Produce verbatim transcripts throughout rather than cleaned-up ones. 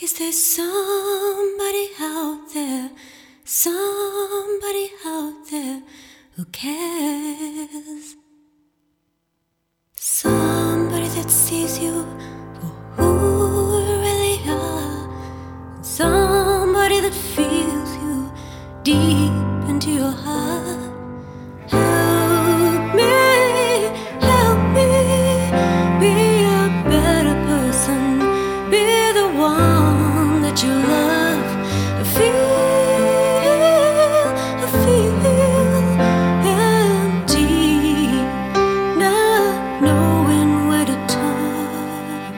Is there somebody out there, somebody out there who cares? Somebody that sees you for who you really are, and somebody that feels you deep into your heart. Help me, help me be a better person, be the one that you love. I feel, I feel empty, not knowing where to turn.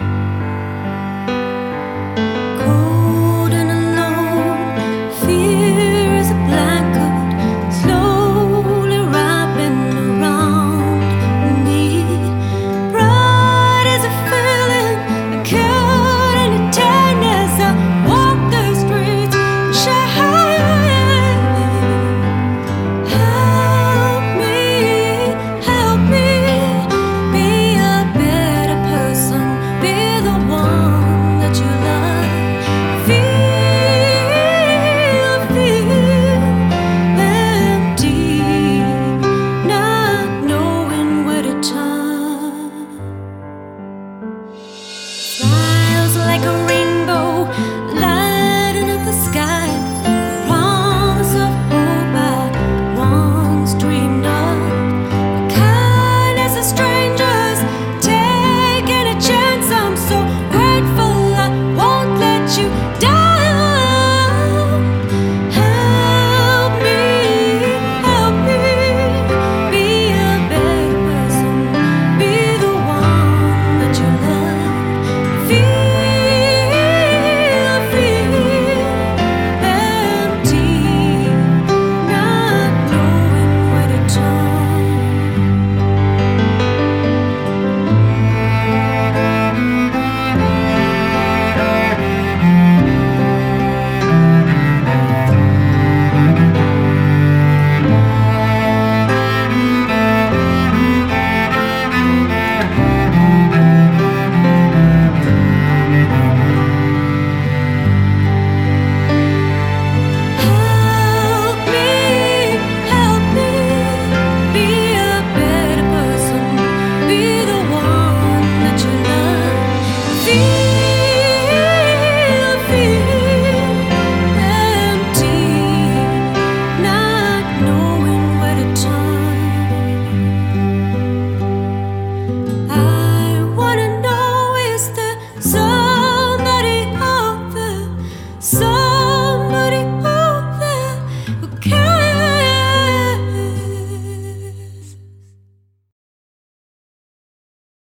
Cold and alone, fear is a blanket slowly wrapping around me. Pride is a feeling, a cure and a tenderness. I walk the streets and shine. Help me, help me be a better person, be the one that you love. Feel, feel empty, not knowing where to turn. Smiles like a rainbow, lighting up the sky.